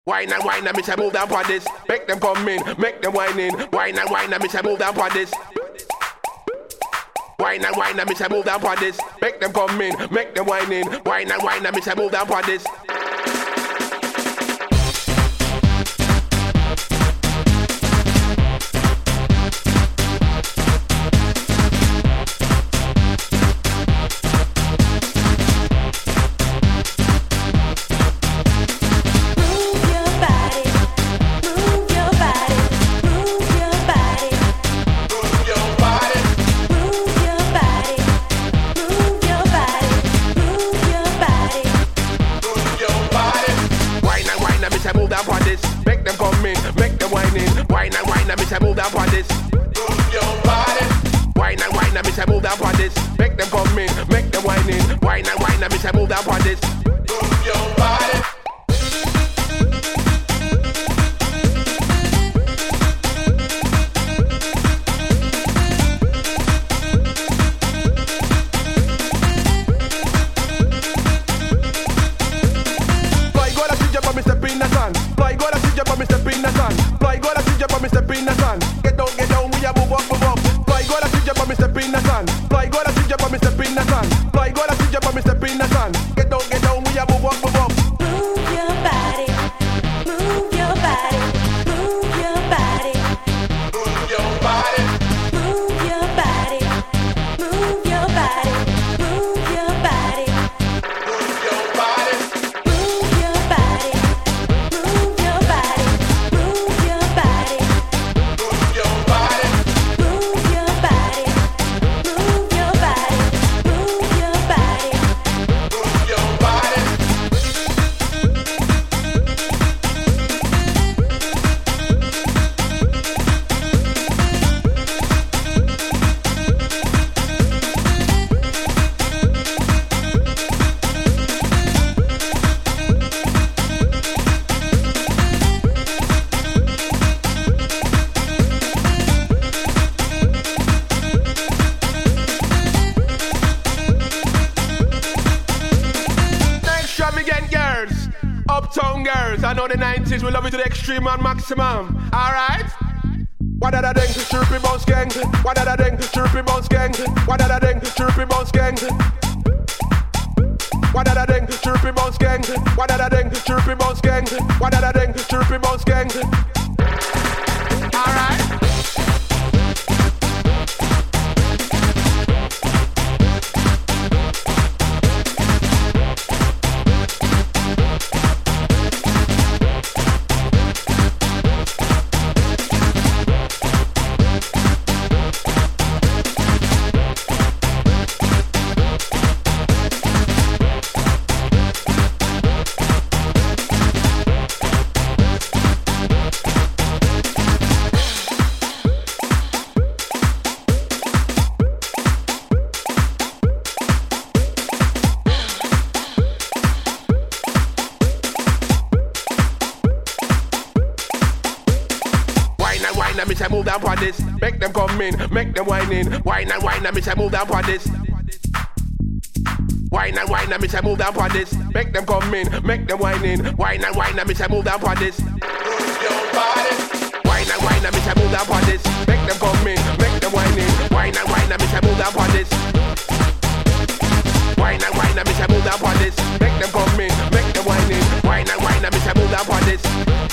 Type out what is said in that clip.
Wine and me say move down for this. Make them come in, make them wine in. Wine and me say move down for this. Wine and me say move down for this. Make them come in, make them wine in. Wine and me say move down for this. Move down for this. Make them come in, make them wine in. Wine and me say move down for this. Move your body. Wine and me say move down for this. Make them come in, make them wine in. Wine and me say move down for this. Move your body. Get down, we a move up, move up. Fly, go la sit up, Mr. Pin the sun. Fly, go la sit up, Mr. Pin the sun. Fly, go la sit up, Mr. Pin the sun. Get down, we a move up, move up. Move your body, move your body, move your body, move your body, move your body, move your body, move your body, move your body, move your body, move your body, move your body, move your body, move your body, move your body, move your body. move your body. Extravagant girls, uptown girls. I know the 90s, we love it to the extreme and maximum. Alright? What da da ding, chirpy bounce gang. What da da ding, chirpy bounce gang. What da da ding, chirpy bounce gang. What da da ding, chirpy bounce gang. What da da ding, chirpy bounce gang. What da da ding, chirpy bounce gang. Alright? Wine and me say move down for this. Make them come in, make them wine in. Wine and me say move down for this. Wine and me say move down for this. Make them come in, make them wine in. Wine and me say move down for this. Move your body. Wine and me say move down for this. Make them come in, make them wine in. Wine and me say move down for this. Wine and me say move down for this. Make them come in, make them wine in. Wine and me say move down for this.